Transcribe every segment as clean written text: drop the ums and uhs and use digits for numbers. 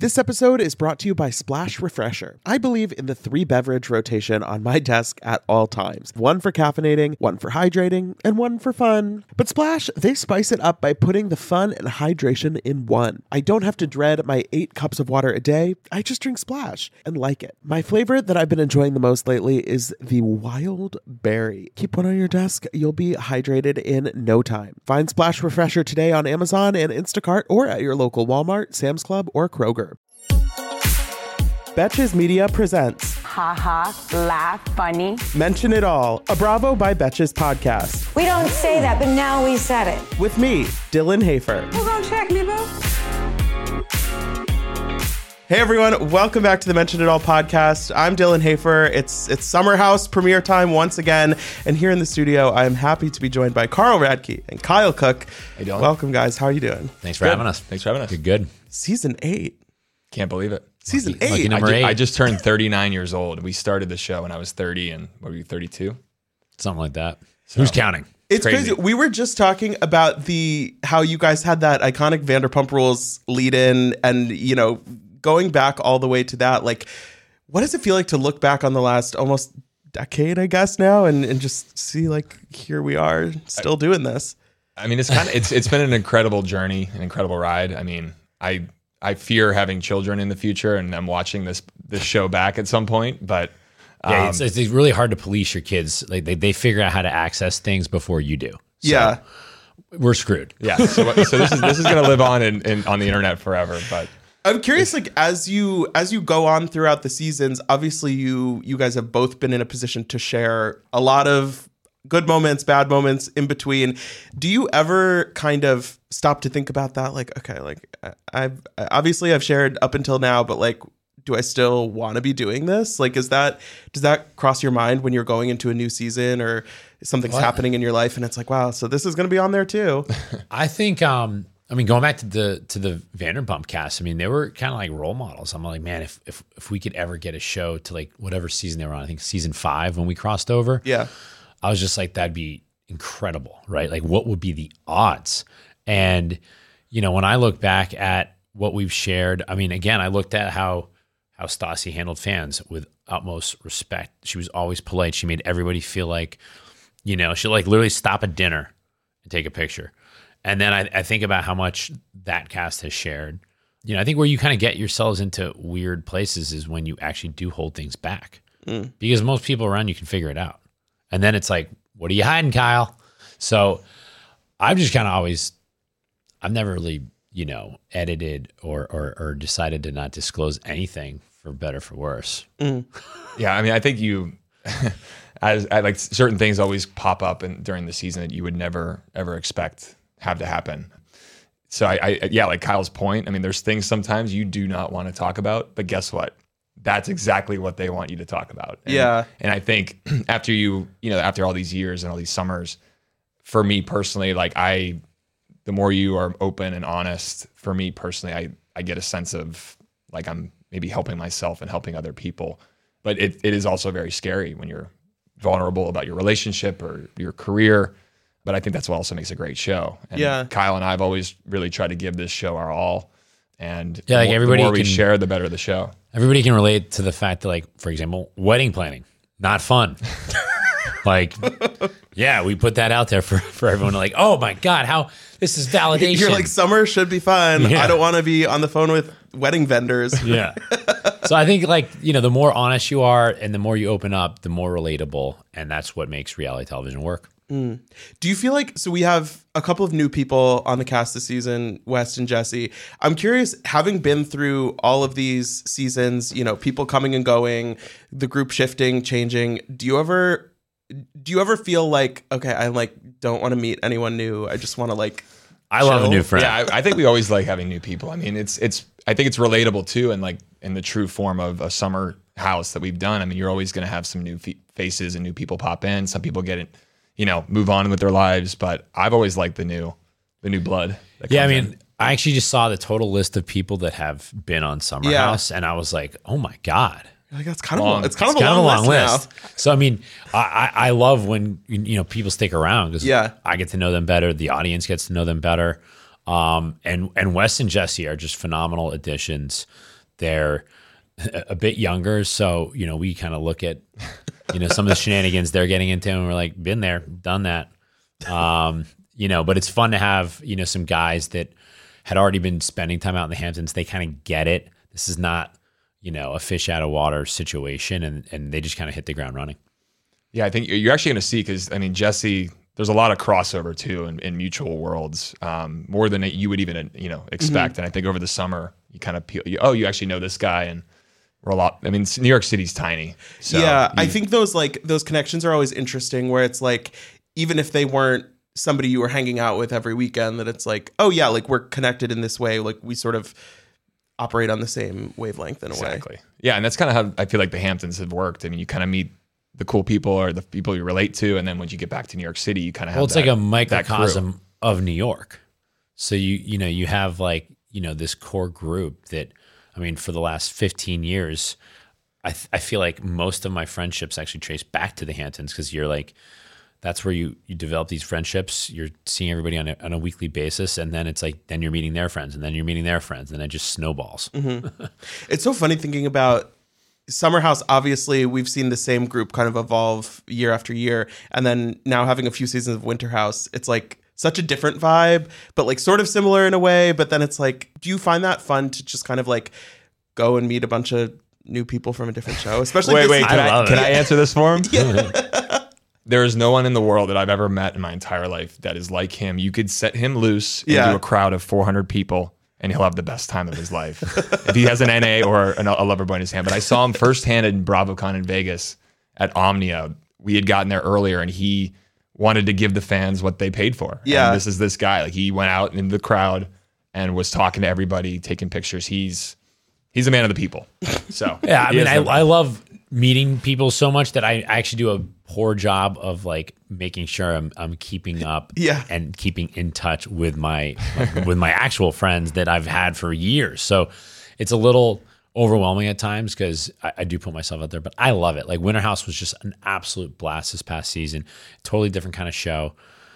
This episode is brought to you by Splash Refresher. I believe in the 3-beverage rotation on my desk at all times. One for caffeinating, one for hydrating, and one for fun. But Splash, they spice it up by putting the fun and hydration in one. I don't have to dread my 8 cups of water a day. I just drink Splash and like it. My flavor that I've been enjoying the most lately is the Wild Berry. Keep one on your desk. You'll be hydrated in no time. Find Splash Refresher today on Amazon and Instacart or at your local Walmart, Sam's Club, or Kroger. Betches Media presents Ha, laugh, funny. Mention It All, a Bravo by Betches podcast. We don't say that, but now we said it. With me, Dylan Hafer. Who's gonna check me, boo? Hey everyone, welcome back to the Mention It All podcast. I'm Dylan Hafer. It's Summer House premiere time once again, and here in the studio, I'm happy to be joined by Carl Radke and Kyle Cook. Hey Dylan. Welcome, guys. How are you doing? Thanks for having us. Thanks for having us. Good. Season 8. Can't believe it. Season 8. Lucky number 8. I just turned 39 years old. We started the show when I was 30, and what were you, 32? Something like that. Who's counting? It's crazy. We were just talking about how you guys had that iconic Vanderpump Rules lead in, and going back all the way to that. Like, what does it feel like to look back on the last almost decade, I guess now, and just see like here we are still doing this? I mean, it's been an incredible journey, an incredible ride. I mean, I fear having children in the future, and I'm watching this show back at some point. But yeah, it's really hard to police your kids. Like they figure out how to access things before you do. So yeah, we're screwed. Yeah, so this is going to live on on the internet forever. But I'm curious, like as you go on throughout the seasons, obviously you guys have both been in a position to share a lot of good moments, bad moments in between. Do you ever kind of stop to think about that? Like, okay, like I've shared up until now, but like, do I still want to be doing this? Like, does that cross your mind when you're going into a new season or something's happening in your life and it's like, wow, so this is going to be on there too? I think, going back to the Vanderpump cast, I mean, they were kind of like role models. I'm like, man, if we could ever get a show to like whatever season they were on, I think season 5 when we crossed over. Yeah. I was just like, that'd be incredible, right? Like, what would be the odds? And, when I look back at what we've shared, I mean, again, I looked at how Stassi handled fans with utmost respect. She was always polite. She made everybody feel like, she'll like literally stop at dinner and take a picture. And then I think about how much that cast has shared. I think where you kind of get yourselves into weird places is when you actually do hold things back. Because most people around you can figure it out. And then it's like, what are you hiding, Kyle? So I've just kind of I've never really, edited or decided to not disclose anything for better or for worse. yeah, I mean, I think I like certain things always pop up during the season that you would never ever expect have to happen. So I like Kyle's point. I mean, there's things sometimes you do not want to talk about, but guess what? That's exactly what they want you to talk about. And I think after after all these years and all these summers, for me personally, like the more you are open and honest, for me personally, I get a sense of like I'm maybe helping myself and helping other people. But it is also very scary when you're vulnerable about your relationship or your career. But I think that's what also makes a great show. And Kyle and I have always really tried to give this show our all. And like the more we share, the better the show. Everybody can relate to the fact that, like, for example, wedding planning, not fun. Like, yeah, we put that out there for everyone to like, oh my God, how this is validation. You're like, summer should be fun. Yeah. I don't want to be on the phone with wedding vendors. Yeah. So I think like, the more honest you are and the more you open up, the more relatable. And that's what makes reality television work. Do you feel like, so we have a couple of new people on the cast this season, West and Jesse. I'm curious, having been through all of these seasons, people coming and going, the group shifting, changing, do you ever feel like, okay, I like don't want to meet anyone new. I just want to like I love a new friend. Yeah, I think we always like having new people. I mean, I think it's relatable too, and like in the true form of a summer house that we've done. I mean, you're always going to have some new faces and new people pop in. Some people get it, move on with their lives. But I've always liked the new blood. Yeah, I mean, I actually just saw the total list of people that have been on Summer House, and I was like, oh my God. Like, that's kind of a long list. So I mean, I love when people stick around because I get to know them better. The audience gets to know them better. And Wes and Jesse are just phenomenal additions. They're a bit younger, so we kind of look at some of the shenanigans they're getting into, and we're like, been there, done that. But it's fun to have some guys that had already been spending time out in the Hamptons. They kind of get it. This is not a fish out of water situation, and they just kind of hit the ground running. Yeah, I think you're actually going to see, because Jesse, there's a lot of crossover too in mutual worlds, more than you would even expect. And I think over the summer you kind of you actually know this guy, and we're a lot. New York City's tiny. So I think those connections are always interesting, where it's like, even if they weren't somebody you were hanging out with every weekend, that it's like, oh yeah, like we're connected in this way, like we sort of operate on the same wavelength in a way. Exactly. Yeah, and that's kind of how I feel like the Hamptons have worked. You kind of meet the cool people or the people you relate to, and then once you get back to New York City, you kind of have it's like a microcosm of New York. So you have this core group that, for the last 15 years, I feel like most of my friendships actually trace back to the Hamptons, because you're like, that's where you develop these friendships. You're seeing everybody on a weekly basis, and then it's like, then you're meeting their friends, and then you're meeting their friends, and it just snowballs. Mm-hmm. It's so funny thinking about Summer House. Obviously, we've seen the same group kind of evolve year after year, and then now having a few seasons of Winter House, it's like such a different vibe, but like sort of similar in a way. But then it's like, do you find that fun to just kind of like go and meet a bunch of new people from a different show? Especially wait, can I answer this for him? Yeah. There is no one in the world that I've ever met in my entire life that is like him. You could set him loose into a crowd of 400 people, and he'll have the best time of his life if he has an NA or a lover boy in his hand. But I saw him firsthand in BravoCon in Vegas at Omnia. We had gotten there earlier, and he wanted to give the fans what they paid for. Yeah. And this is this guy. Like, he went out in the crowd and was talking to everybody, taking pictures. He's a man of the people. So yeah, I love meeting people so much that I actually do a poor job of like making sure I'm keeping up and keeping in touch with my actual friends that I've had for years. So it's a little overwhelming at times, because I do put myself out there, but I love it. Like, Winter House was just an absolute blast this past season. Totally different kind of show.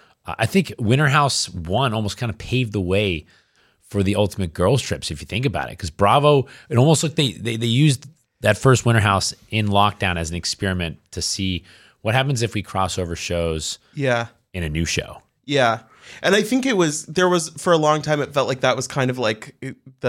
I think Winter House 1 almost kind of paved the way for the ultimate girls trips, if you think about it, because Bravo, it almost looked they used that first Winter House in lockdown as an experiment to see what happens if we cross over shows in a new show. Yeah. And I think there was for a long time, it felt like that was kind of like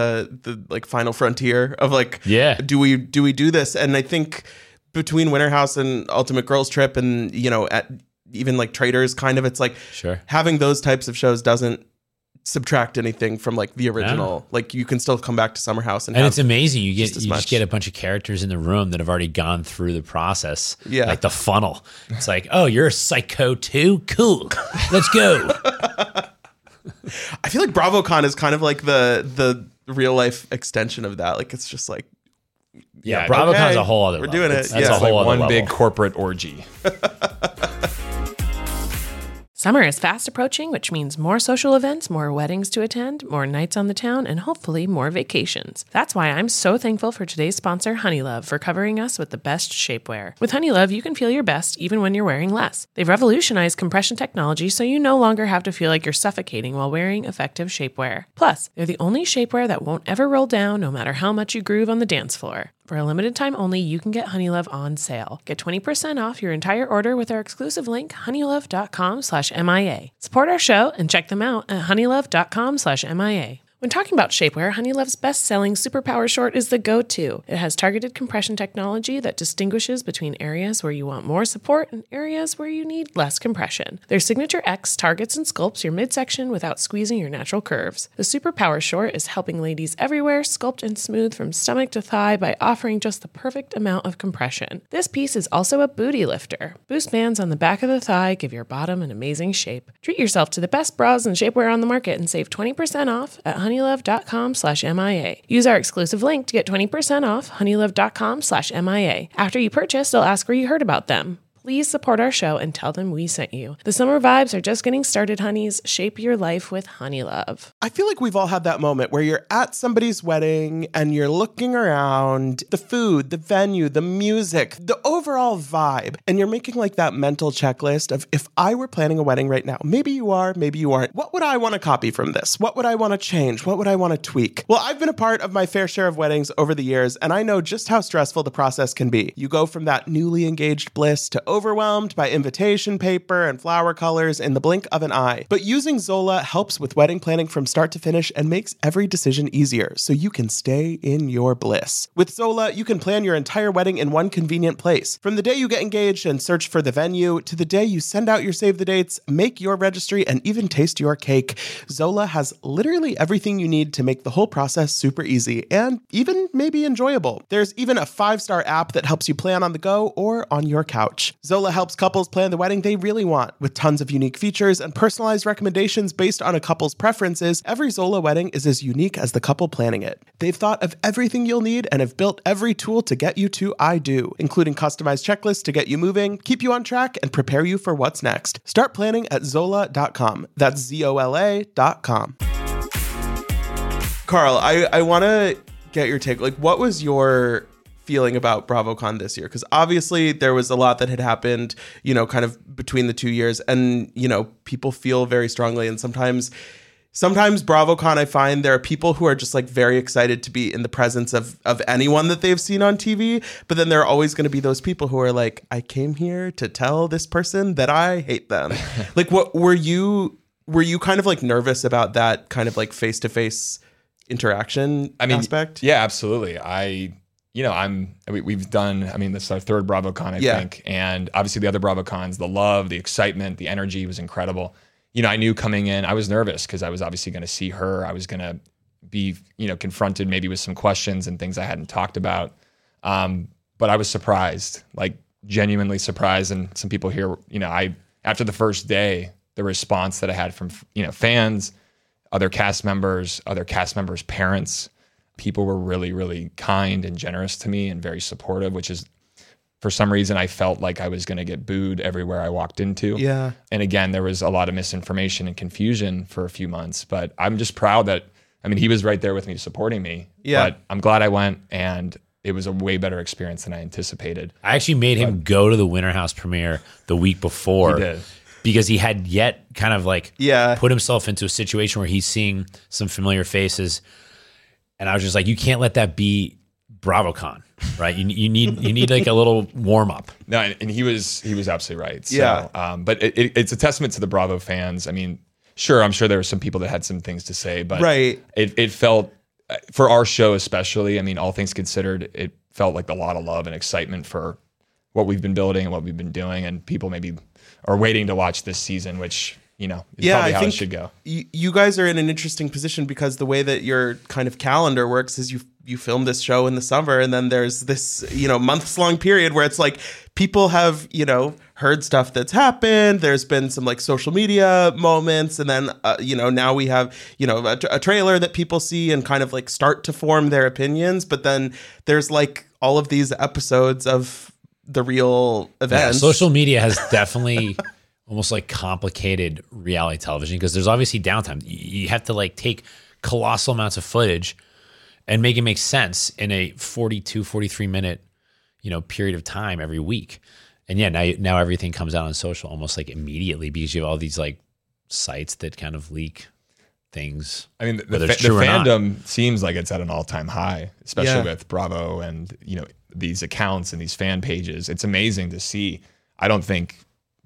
the like final frontier of like, do we do this? And I think between Winter House and Ultimate Girls Trip, and at even like Traitors, kind of, it's like having those types of shows doesn't subtract anything from like the original. Like, you can still come back to Summer House and it's amazing. You just get a bunch of characters in the room that have already gone through the process. Yeah, like the funnel. It's like, oh, you're a psycho too? Cool, let's go. I feel like BravoCon is kind of like the real life extension of that. Like, it's just like, BravoCon is a whole other we're level. doing it. That's a whole other level. Big corporate orgy. Summer is fast approaching, which means more social events, more weddings to attend, more nights on the town, and hopefully more vacations. That's why I'm so thankful for today's sponsor, Honeylove, for covering us with the best shapewear. With Honeylove, you can feel your best even when you're wearing less. They've revolutionized compression technology, so you no longer have to feel like you're suffocating while wearing effective shapewear. Plus, they're the only shapewear that won't ever roll down, no matter how much you groove on the dance floor. For a limited time only, you can get Honeylove on sale. Get 20% off your entire order with our exclusive link, honeylove.com/MIA. Support our show and check them out at honeylove.com/MIA. When talking about shapewear, Honeylove's best-selling Superpower Short is the go-to. It has targeted compression technology that distinguishes between areas where you want more support and areas where you need less compression. Their Signature X targets and sculpts your midsection without squeezing your natural curves. The Superpower Short is helping ladies everywhere sculpt and smooth from stomach to thigh by offering just the perfect amount of compression. This piece is also a booty lifter. Boost bands on the back of the thigh give your bottom an amazing shape. Treat yourself to the best bras and shapewear on the market and save 20% off at honeylove.com/MIA. Use our exclusive link to get 20% off honeylove.com/MIA. After you purchase, they'll ask where you heard about them. please support our show and tell them we sent you. The summer vibes are just getting started, honeys. Shape your life with Honeylove. I feel like we've all had that moment where you're at somebody's wedding and you're looking around the food, the venue, the music, the overall vibe, and you're making like that mental checklist of, if I were planning a wedding right now, maybe you are, maybe you aren't, what would I want to copy from this? What would I want to change? What would I want to tweak? Well, I've been a part of my fair share of weddings over the years, and I know just how stressful the process can be. You go from that newly engaged bliss to overwhelmed by invitation paper and flower colors in the blink of an eye. But using Zola helps with wedding planning from start to finish and makes every decision easier, so you can stay in your bliss. With Zola, you can plan your entire wedding in one convenient place. From the day you get engaged and search for the venue, to the day you send out your save the dates, make your registry, and even taste your cake, Zola has literally everything you need to make the whole process super easy and even maybe enjoyable. There's even a 5-star app that helps you plan on the go or on your couch. Zola helps couples plan the wedding they really want. With tons of unique features and personalized recommendations based on a couple's preferences, every Zola wedding is as unique as the couple planning it. They've thought of everything you'll need and have built every tool to get you to I do, including customized checklists to get you moving, keep you on track, and prepare you for what's next. Start planning at Zola.com. That's ZOLA.com. Carl, I want to get your take. Like, what was your feeling about BravoCon this year? Because obviously there was a lot that had happened, you know, kind of between the 2 years, and, you know, people feel very strongly. And sometimes BravoCon, I find there are people who are just like very excited to be in the presence of anyone that they've seen on TV. But then there are always going to be those people who are like, I came here to tell this person that I hate them. Like, what were you kind of like nervous about that kind of like face-to-face interaction aspect? Yeah, absolutely. We've done, this is our third BravoCon, I think. And obviously the other BravoCons, the love, the excitement, the energy was incredible. You know, I knew coming in, I was nervous because I was obviously going to see her. I was going to be, confronted maybe with some questions and things I hadn't talked about. But I was surprised, like genuinely surprised. And some people here, after the first day, the response that I had from, fans, other cast members' parents, people were really, really kind and generous to me and very supportive, which is, for some reason, I felt like I was going to get booed everywhere I walked into. Yeah. And again, there was a lot of misinformation and confusion for a few months, but I'm just proud that, he was right there with me supporting me. Yeah. But I'm glad I went, and it was a way better experience than I anticipated. I actually made him go to the Winter House premiere the week before. He did. Because he had yet kind of like Yeah. put himself into a situation where he's seeing some familiar faces. And I was just like, you can't let that be BravoCon, right? You need like a little warm up. No, and he was absolutely right. So, Yeah. but it's a testament to the Bravo fans. Sure, I'm sure there were some people that had some things to say, but Right. it felt, for our show especially, all things considered, it felt like a lot of love and excitement for what we've been building and what we've been doing, and people maybe are waiting to watch this season, which is probably how it should go. You guys are in an interesting position because the way that your kind of calendar works is you film this show in the summer, and then there's this, months long period where it's like people have, heard stuff that's happened. There's been some like social media moments. And then, now we have, a trailer that people see and kind of like start to form their opinions. But then there's like all of these episodes of the real events. Yeah, social media has definitely almost like complicated reality television, because there's obviously downtime. You have to like take colossal amounts of footage and make it make sense in a 42, 43 minute, period of time every week. And yeah, now everything comes out on social almost like immediately, because you have all these like sites that kind of leak things. The whether it's true or not. fandom seems like it's at an all-time high, especially Yeah. with Bravo and, these accounts and these fan pages. It's amazing to see. I don't think,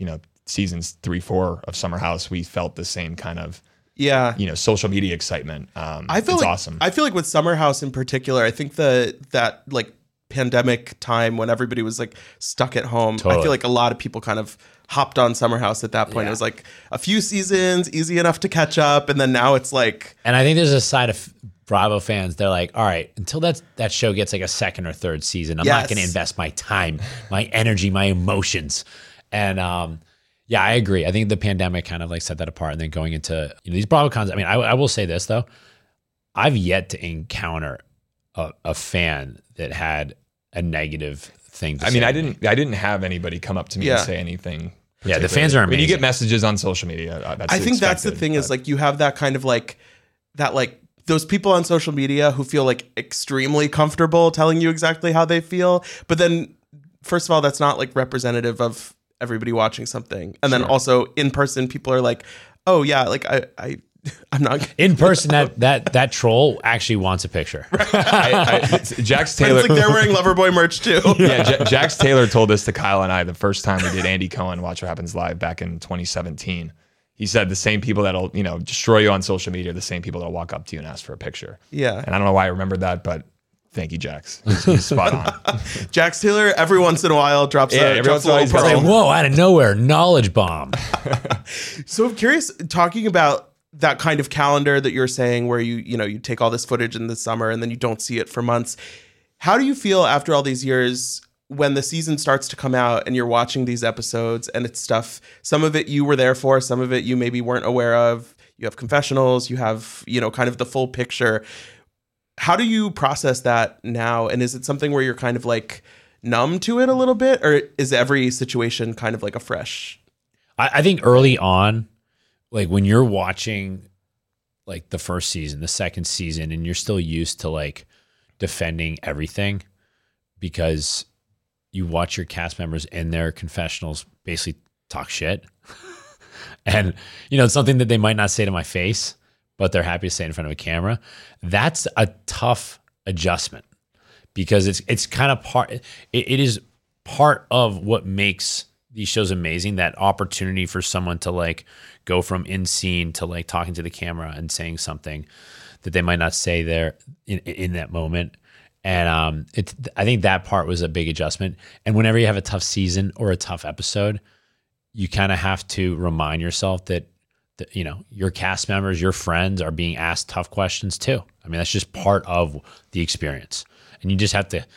seasons 3, 4 of Summer House, we felt the same kind of, Yeah. social media excitement. I feel it's like, awesome. I feel like with Summer House in particular, I think that like pandemic time when everybody was like stuck at home, I Totally. feel like a lot of people kind of hopped on Summer House at that point. Yeah. It was like a few seasons, easy enough to catch up, and then now it's like, And I think there's a side of Bravo fans, they're like, all right, until that show gets like a second or third season, I'm not Yes. going to invest my time, my energy, my emotions. And yeah, I agree. I think the pandemic kind of like set that apart. And then going into these BravoCons, I will say this though, I've yet to encounter a fan that had a negative thing to I say. mean, I didn't have anybody come up to me Yeah. and say anything. Yeah, the fans are When you amazing. get messages on social media, that's I think that's the expected, thing is but- like you have that kind of like that like those people on social media who feel like extremely comfortable telling you exactly how they feel, but then first of all, that's not like representative of everybody watching something, and then also in person, people are like, oh yeah, like I'm not in person, that troll actually wants a picture. Jax But Taylor. it's like they're wearing Loverboy merch too. Yeah, Jax Taylor told this to Kyle and I the first time we did Andy Cohen Watch What Happens Live back in 2017. He said the same people that'll destroy you on social media are the same people that'll walk up to you and ask for a picture. Yeah. And I don't know why I remembered that, but thank you, Jax. He's spot on. Jax Taylor every once in a while drops every once in a while he's got pearl. some- Whoa, out of nowhere, knowledge bomb. So I'm curious, talking about that kind of calendar that you're saying where you take all this footage in the summer and then you don't see it for months. How do you feel after all these years when the season starts to come out and you're watching these episodes and it's stuff, some of it you were there for, some of it you maybe weren't aware of. You have confessionals, you have, kind of the full picture. How do you process that now? And is it something where you're kind of like numb to it a little bit, or is every situation kind of like a fresh? I think early on, like when you're watching like the first season, the second season, and you're still used to like defending everything because you watch your cast members in their confessionals basically talk shit. And, it's something that they might not say to my face, but they're happy to say in front of a camera. That's a tough adjustment because it's kind of it is part of what makes these shows amazing, that opportunity for someone to like go from in scene to like talking to the camera and saying something that they might not say there in that moment. And I think that part was a big adjustment. And whenever you have a tough season or a tough episode, you kind of have to remind yourself that your cast members, your friends are being asked tough questions too. I mean, that's just part of the experience. And you just have to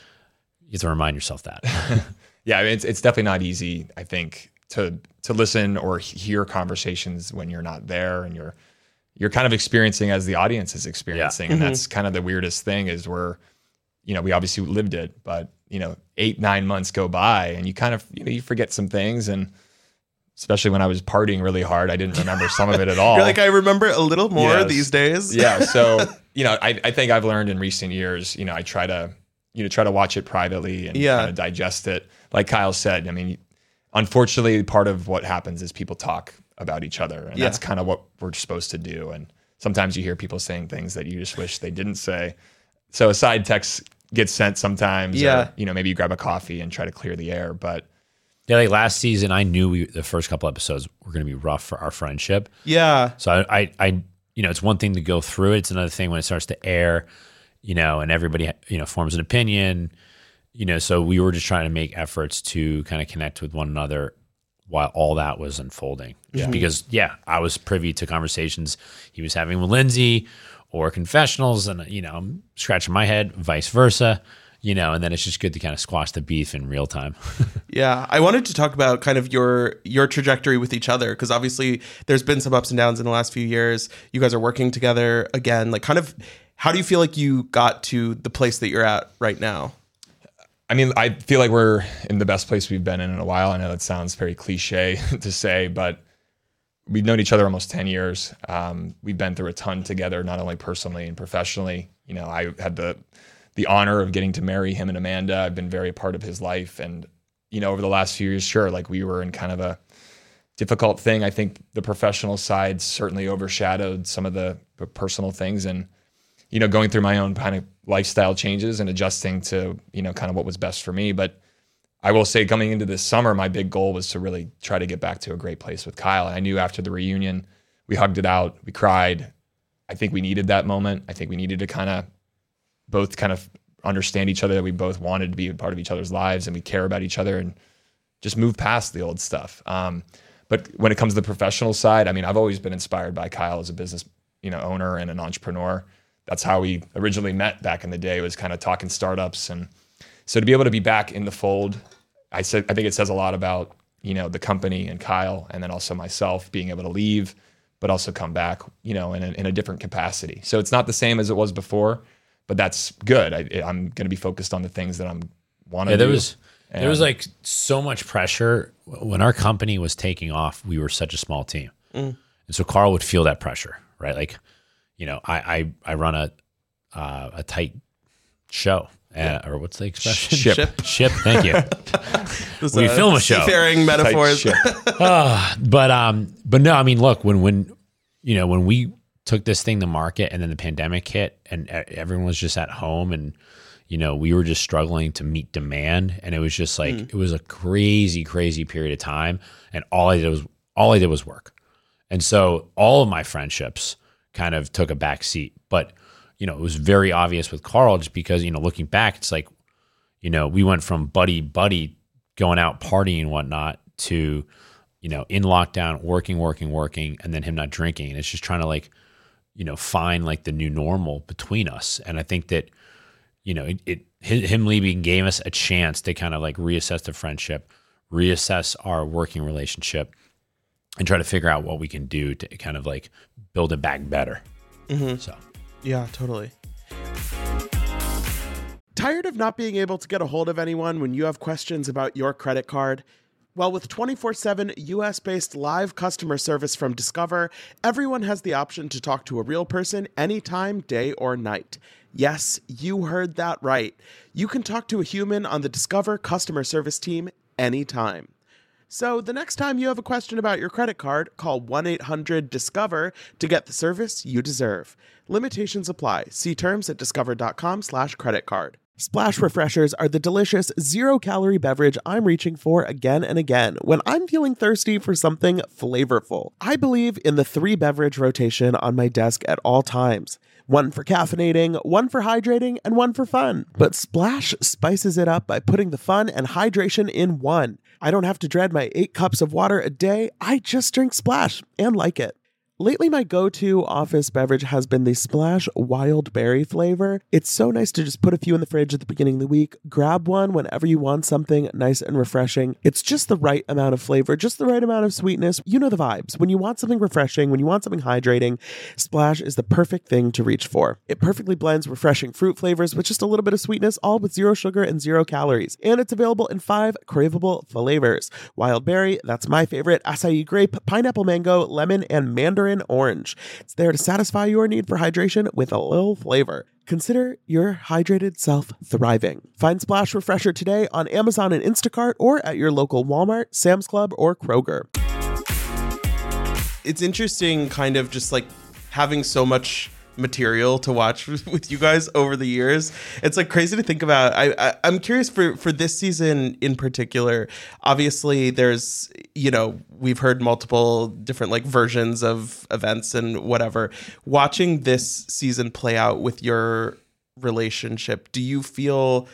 remind yourself that. Yeah, I mean, it's definitely not easy, I think, to listen or hear conversations when you're not there and you're kind of experiencing as the audience is experiencing. And that's kind of the weirdest thing is where, we obviously lived it, but 8-9 months go by and you kind of, you forget some things. And especially when I was partying really hard, I didn't remember some of it at all. You're like, I remember a little more Yes. these days. Yeah. So, I think I've learned in recent years, I try to watch it privately and kind of digest it. Like Kyle said, I mean, unfortunately, part of what happens is people talk about each other, and that's kind of what we're supposed to do. And sometimes you hear people saying things that you just wish they didn't say. So a side text gets sent sometimes. Yeah. Or, maybe you grab a coffee and try to clear the air. But Yeah, like last season, I knew the first couple episodes were going to be rough for our friendship. Yeah. So I it's one thing to go through it. It's another thing when it starts to air, and everybody, forms an opinion, so we were just trying to make efforts to kind of connect with one another while all that was unfolding. Just because, I was privy to conversations he was having with Lindsay or confessionals and, I'm scratching my head, vice versa, and then it's just good to kind of squash the beef in real time. Yeah. I wanted to talk about kind of your trajectory with each other, because obviously there's been some ups and downs in the last few years. You guys are working together again. Like, kind of, how do you feel like you got to the place that you're at right now? I mean, I feel like we're in the best place we've been in a while. I know that sounds very cliche to say, but we've known each other almost 10 years. We've been through a ton together, not only personally and professionally. I had the honor of getting to marry him and Amanda. I've been very a part of his life. And, over the last few years, sure, like we were in kind of a difficult thing. I think the professional side certainly overshadowed some of the personal things. And, going through my own kind of lifestyle changes and adjusting to, kind of what was best for me. But I will say coming into this summer, my big goal was to really try to get back to a great place with Kyle. And I knew after the reunion, we hugged it out, we cried. I think we needed that moment. I think we needed to kind of both kind of understand each other, that we both wanted to be a part of each other's lives and we care about each other and just move past the old stuff. But when it comes to the professional side, I mean, I've always been inspired by Kyle as a business, owner and an entrepreneur. That's how we originally met back in the day, was kind of talking startups. And so to be able to be back in the fold, I think it says a lot about, the company and Kyle, and then also myself being able to leave, but also come back, in a different capacity. So it's not the same as it was before, but that's good. I'm going to be focused on the things that I'm want to Yeah, do. there was like so much pressure when our company was taking off. We were such a small team, and so Carl would feel that pressure, right? Like, you know, I run a tight show, or what's the expression? Ship. Thank you. We film a show. Seafaring metaphors. But no, I mean, look, when you know, when we took this thing to market and then the pandemic hit and everyone was just at home and, you know, we were just struggling to meet demand, and it was just like it was a crazy period of time, and all I did was work. And so all of my friendships kind of took a back seat. But, you know, it was very obvious with Carl, just because, you know, looking back, it's like, you know, we went from buddy going out partying and whatnot to, you know, in lockdown, working, and then him not drinking. And it's just trying to, like, you know, find like the new normal between us. And I think that, you know, him leaving gave us a chance to kind of like reassess the friendship, reassess our working relationship, and try to figure out what we can do to kind of like build it back better. So, Yeah, totally. Tired of not being able to get a hold of anyone when you have questions about your credit card? Well, with 24/7 US-based live customer service from Discover, everyone has the option to talk to a real person anytime, day or night. Yes, you heard that right. You can talk to a human on the Discover customer service team anytime. So the next time you have a question about your credit card, call 1-800-DISCOVER to get the service you deserve. Limitations apply. See terms at discover.com/creditcard. Splash Refreshers are the delicious zero-calorie beverage I'm reaching for again and again when I'm feeling thirsty for something flavorful. I believe in the 3-beverage rotation on my desk at all times. One for caffeinating, one for hydrating, and one for fun. But Splash spices it up by putting the fun and hydration in one. I don't have to dread my 8 cups of water a day. I just drink Splash and like it. Lately, my go-to office beverage has been the Splash Wild Berry flavor. It's so nice to just put a few in the fridge at the beginning of the week, grab one whenever you want something nice and refreshing. It's just the right amount of flavor, just the right amount of sweetness. You know the vibes. When you want something refreshing, when you want something hydrating, Splash is the perfect thing to reach for. It perfectly blends refreshing fruit flavors with just a little bit of sweetness, all with 0 sugar and 0 calories. And it's available in 5 craveable flavors. Wild Berry, that's my favorite, acai grape, pineapple mango, lemon, and mandarin orange. It's there to satisfy your need for hydration with a little flavor. Consider your hydrated self thriving. Find Splash Refresher today on Amazon and Instacart, or at your local Walmart, Sam's Club, or Kroger. It's interesting kind of just like having so much material to watch with you guys over the years. It's like crazy to think about. I'm curious for this season in particular. Obviously, there's, you know, we've heard multiple different like versions of events and whatever. Watching this season play out with your relationship, do you feel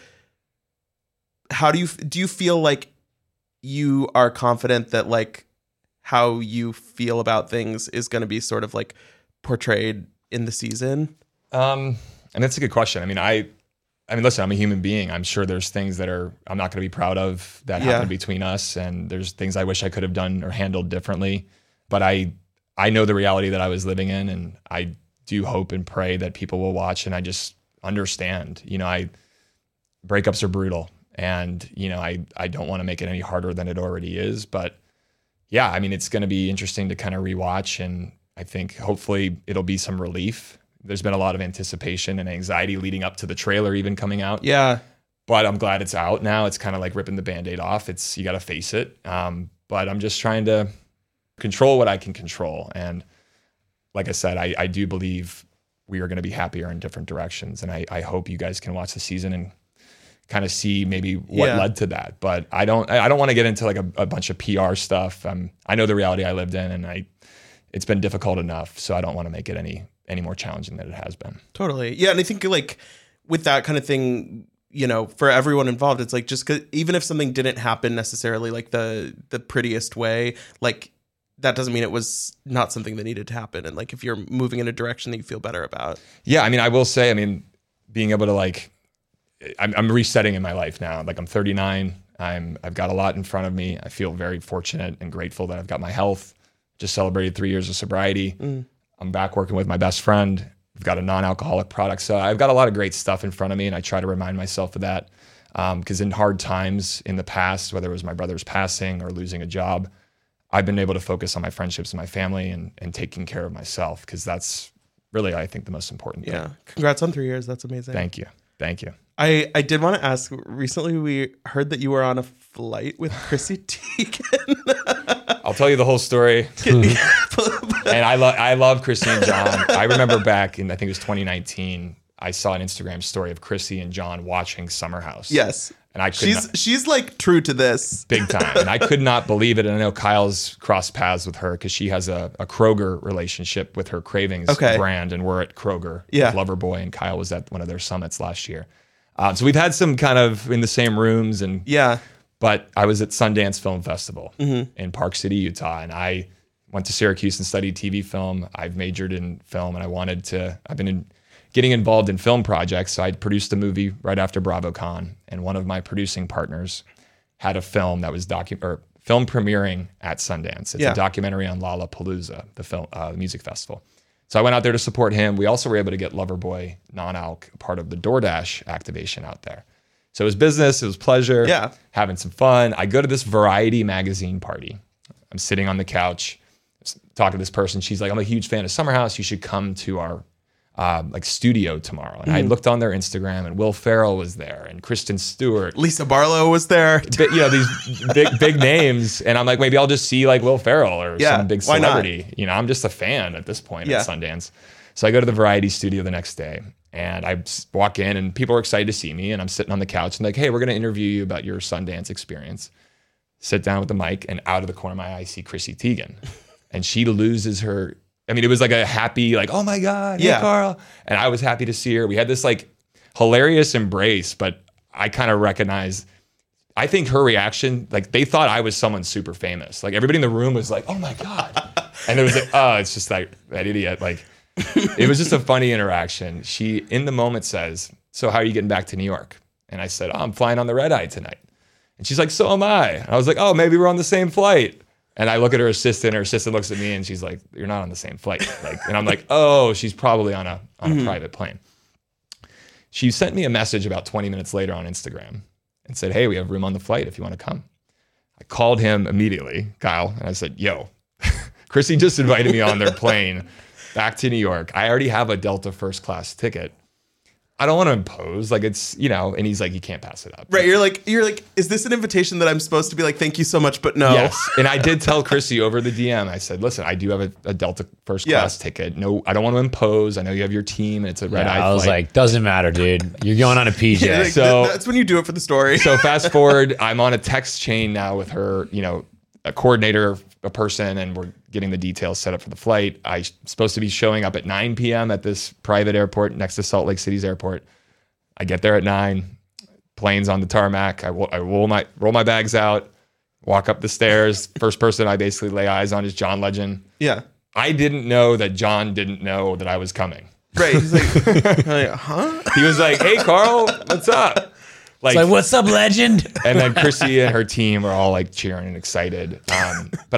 like you are confident that like how you feel about things is going to be sort of like portrayed in the season? And that's a good question. I mean, listen, I'm a human being. I'm sure there's things that I'm not going to be proud of that happen between us. And there's things I wish I could have done or handled differently. But I know the reality that I was living in, and I do hope and pray that people will watch and I just understand, you know, breakups are brutal, and, you know, I don't want to make it any harder than it already is. But yeah, I mean, it's going to be interesting to kind of rewatch, and I think hopefully it'll be some relief. There's been a lot of anticipation and anxiety leading up to the trailer even coming out. Yeah. But I'm glad it's out now. It's kind of like ripping the Band-Aid off. You got to face it. But I'm just trying to control what I can control. And like I said, I do believe we are going to be happier in different directions. And I hope you guys can watch the season and kind of see maybe what led to that. But I don't want to get into like a bunch of PR stuff. I know the reality I lived in, and it's been difficult enough, so I don't want to make it any more challenging than it has been. Totally. Yeah, and I think like with that kind of thing, you know, for everyone involved, it's like just 'cause even if something didn't happen necessarily like the prettiest way, like that doesn't mean it was not something that needed to happen. And like if you're moving in a direction that you feel better about. Yeah, I mean, I will say, being able to like, I'm resetting in my life now. Like I'm 39. I've got a lot in front of me. I feel very fortunate and grateful that I've got my health. Just celebrated 3 years of sobriety. I'm back working with my best friend. We've got a non-alcoholic product. So I've got a lot of great stuff in front of me, and I try to remind myself of that. Because in hard times in the past, whether it was my brother's passing or losing a job, I've been able to focus on my friendships and my family and taking care of myself, because that's really, I think, the most important thing. Yeah. Congrats on 3 years. That's amazing. Thank you. Thank you. I did want to ask, recently we heard that you were on a flight with Chrissy Teigen. I'll tell you the whole story. And I love Chrissy and John. I remember back in, I think it was 2019, I saw an Instagram story of Chrissy and John watching Summer House. Yes. And I could she's like true to this. big time. And I could not believe it. And I know Kyle's crossed paths with her because she has a Kroger relationship with her Cravings brand. And we're at Kroger with Loverboy, and Kyle was at one of their summits last year. So we've had some kind of in the same rooms. But I was at Sundance Film Festival in Park City, Utah. And I went to Syracuse and studied TV film. I've majored in film, and I've been getting involved in film projects. So I produced a movie right after BravoCon, and one of my producing partners had a film that was film premiering at Sundance. It's a documentary on Lollapalooza, the music festival. So I went out there to support him. We also were able to get Loverboy non-alc, part of the DoorDash activation out there. So it was business, it was pleasure, having some fun. I go to this Variety magazine party. I'm sitting on the couch, talking to this person. She's like, I'm a huge fan of Summer House. You should come to our studio tomorrow. And I looked on their Instagram, and Will Ferrell was there, and Kristen Stewart, Lisa Barlow was there. These big names. And I'm like, maybe I'll just see like Will Ferrell or some big celebrity. You know, I'm just a fan at this point at Sundance. So I go to the Variety studio the next day, and I walk in, and people are excited to see me, and I'm sitting on the couch and like, hey, we're going to interview you about your Sundance experience. Sit down with the mic, and out of the corner of my eye, I see Chrissy Teigen, and she loses her. I mean, it was like a happy, like, oh my God, hey, Carl. And I was happy to see her. We had this like hilarious embrace, but I kind of recognized, I think her reaction, like they thought I was someone super famous. Like everybody in the room was like, oh my God. And it was like, oh, it's just like that idiot. Like it was just a funny interaction. She, in the moment, says, so how are you getting back to New York? And I said, oh, I'm flying on the red eye tonight. And she's like, so am I. And I was like, oh, maybe we're on the same flight. And I look at her assistant looks at me, and she's like, you're not on the same flight. Like, and I'm like, oh, she's probably on a private plane. She sent me a message about 20 minutes later on Instagram and said, hey, we have room on the flight if you want to come. I called him immediately, Kyle, and I said, yo, Chrissy just invited me on their plane back to New York. I already have a Delta first class ticket. I don't want to impose, like it's, you know, and he's like, you can't pass it up. Right. You're like, is this an invitation that I'm supposed to be like, thank you so much, but no. Yes. And I did tell Chrissy over the DM, I said, listen, I do have a Delta first class ticket. No, I don't want to impose. I know you have your team, and it's a red eye flight. I was like, doesn't matter, dude. You're going on a PJ. Like, so that's when you do it for the story. So fast forward, I'm on a text chain now with her, you know, a coordinator, a person, and we're getting the details set up for the flight. I'm supposed to be showing up at 9 p.m. at this private airport next to Salt Lake City's airport. I get there at 9, plane's on the tarmac. I roll my bags out, walk up the stairs. First person I basically lay eyes on is John Legend. Yeah. I didn't know that John didn't know that I was coming. Right. He's like, huh? He was like, hey, Carl, what's up? Like, what's up, Legend? And then Chrissy and her team were all like cheering and excited. But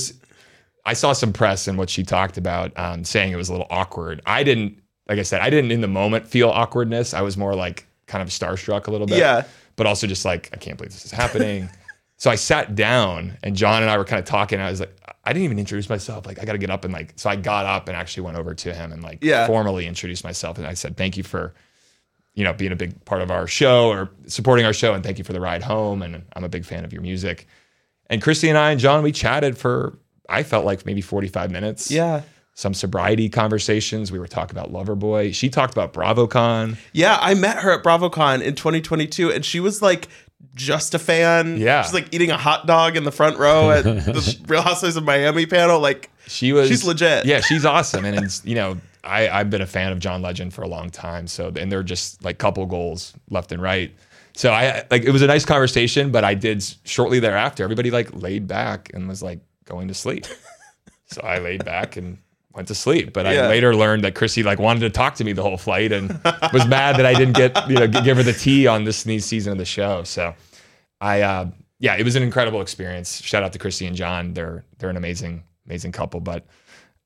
I saw some press and what she talked about, saying it was a little awkward. Like I said, I didn't in the moment feel awkwardness. I was more like kind of starstruck a little bit. Yeah. But also just like, I can't believe this is happening. So I sat down, and John and I were kind of talking. I was like, I didn't even introduce myself. Like, I got to get up and like, so I got up and actually went over to him and like formally introduced myself. And I said, thank you for, you know, being a big part of our show or supporting our show. And thank you for the ride home. And I'm a big fan of your music. And Chrissy and I and John, we chatted for, I felt like maybe 45 minutes. Yeah. Some sobriety conversations. We were talking about Loverboy. She talked about BravoCon. Yeah, I met her at BravoCon in 2022, and she was like just a fan. Yeah. She's like eating a hot dog in the front row at the Real Housewives of Miami panel. Like, she's legit. Yeah, she's awesome. And it's, you know, I've been a fan of John Legend for a long time. So, and they're just like couple goals left and right. So it was a nice conversation, but I did shortly thereafter, everybody like laid back and was like going to sleep. So I laid back and went to sleep. But I later learned that Chrissy like wanted to talk to me the whole flight and was mad that I didn't give her the tea on this season of the show. So it was an incredible experience. Shout out to Chrissy and John. They're an amazing couple. But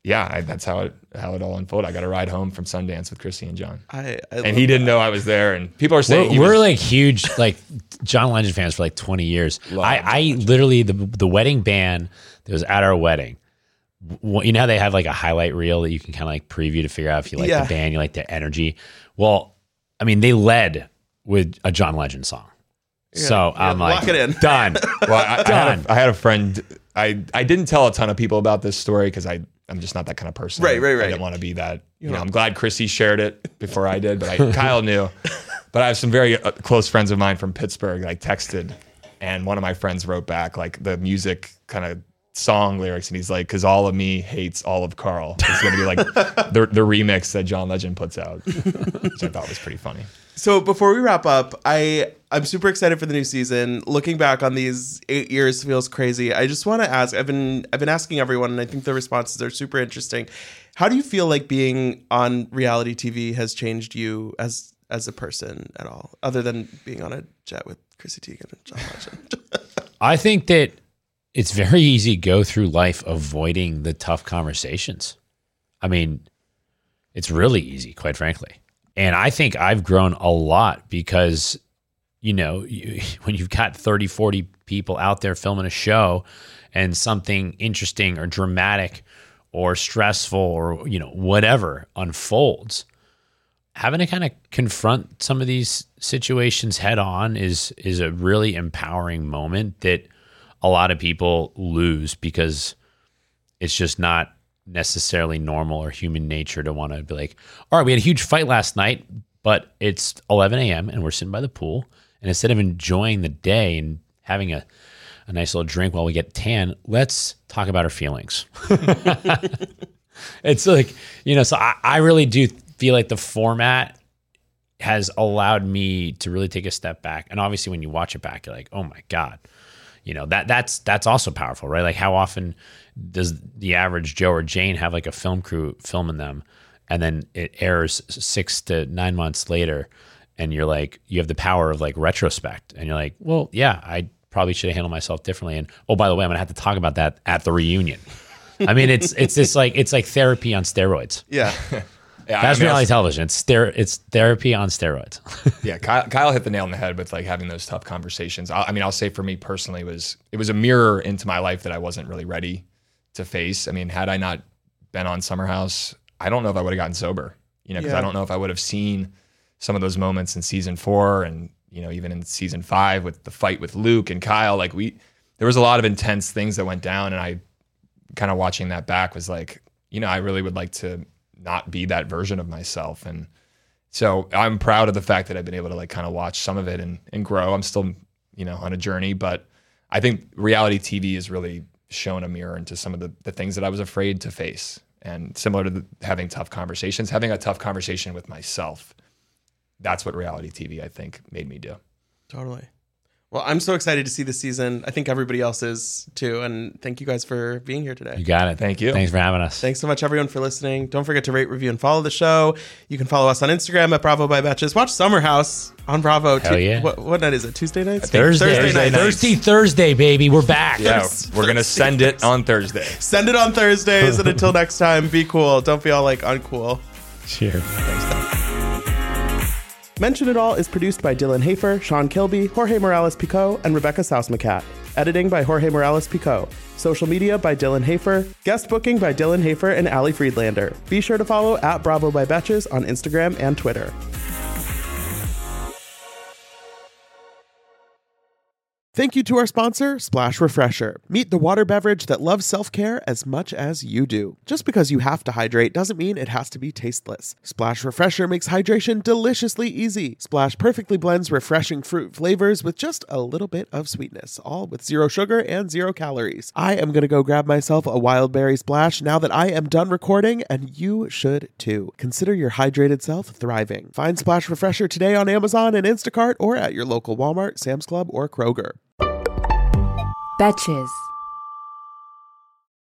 that's how it all unfolded. I got a ride home from Sundance with Chrissy and John. And he didn't know I was there. And people are saying we're like huge, like John Legend fans for like 20 years. I literally, the wedding band that was at our wedding, you know how they have like a highlight reel that you can kind of like preview to figure out if you like the band, you like their energy. Well, I mean, they led with a John Legend song. So I'm like, lock it in. Done. Well, I had a friend. I didn't tell a ton of people about this story because I'm just not that kind of person. Right. I didn't want to be that. I'm glad Chrissy shared it before I did, but Kyle knew. But I have some very close friends of mine from Pittsburgh, like texted, and one of my friends wrote back like the music kind of song lyrics, and he's like, "Cause all of me hates all of Carl." It's going to be like the remix that John Legend puts out, which I thought was pretty funny. So before we wrap up, I'm super excited for the new season. Looking back on these 8 years feels crazy. I just want to ask, I've been asking everyone, and I think the responses are super interesting. How do you feel like being on reality TV has changed you as a person at all, other than being on a jet with Chrissy Teigen and John Legend? I think that it's very easy to go through life avoiding the tough conversations. I mean, it's really easy, quite frankly. And I think I've grown a lot because, when you've got 30, 40 people out there filming a show and something interesting or dramatic or stressful or, whatever unfolds, having to kind of confront some of these situations head on is a really empowering moment that a lot of people lose because it's just not necessarily normal or human nature to want to be like, all right, we had a huge fight last night, but it's 11 a.m. and we're sitting by the pool. And instead of enjoying the day and having a nice little drink while we get tan, let's talk about our feelings. It's like, so I really do feel like the format has allowed me to really take a step back. And obviously when you watch it back, you're like, oh my God, that's also powerful, right? Like how often does the average Joe or Jane have like a film crew filming them and then it airs 6 to 9 months later and you're like, you have the power of like retrospect and you're like, well, yeah, I probably should have handled myself differently. And oh, by the way, I'm gonna have to talk about that at the reunion. I mean, it's this like, it's like therapy on steroids. Yeah. That's reality television. It's therapy on steroids. Yeah, Kyle hit the nail on the head with like having those tough conversations. I'll say for me personally, it was a mirror into my life that I wasn't really ready to face. I mean, had I not been on Summer House, I don't know if I would have gotten sober, because I don't know if I would have seen some of those moments in season 4 and, even in season 5 with the fight with Luke and Kyle. Like there was a lot of intense things that went down, and I kind of watching that back was like, I really would like to not be that version of myself. And so I'm proud of the fact that I've been able to like kind of watch some of it and grow. I'm still, on a journey, but I think reality TV has really shown a mirror into some of the things that I was afraid to face. And similar to having tough conversations, having a tough conversation with myself, that's what reality TV, I think, made me do. Totally. Well, I'm so excited to see this season. I think everybody else is too. And thank you guys for being here today. You got it. Thank you. Thanks for having us. Thanks so much, everyone, for listening. Don't forget to rate, review, and follow the show. You can follow us on Instagram at Bravo by Betches. Watch Summer House on Bravo. Hell yeah. What night is it? Tuesday nights? Thursday night. Thursday, baby. We're back. Yeah, we're going to send it on Thursday. Send it on Thursdays. And until next time, be cool. Don't be all like uncool. Cheers. Mention It All is produced by Dylan Hafer, Sean Kilby, Jorge Morales-Pico, and Rebecca Sausmacat. Editing by Jorge Morales-Pico. Social media by Dylan Hafer. Guest booking by Dylan Hafer and Ali Friedlander. Be sure to follow at Bravo by Betches on Instagram and Twitter. Thank you to our sponsor, Splash Refresher. Meet the water beverage that loves self-care as much as you do. Just because you have to hydrate doesn't mean it has to be tasteless. Splash Refresher makes hydration deliciously easy. Splash perfectly blends refreshing fruit flavors with just a little bit of sweetness, all with 0 sugar and 0 calories. I am going to go grab myself a wild berry splash now that I am done recording, and you should too. Consider your hydrated self thriving. Find Splash Refresher today on Amazon and Instacart or at your local Walmart, Sam's Club, or Kroger. Betches.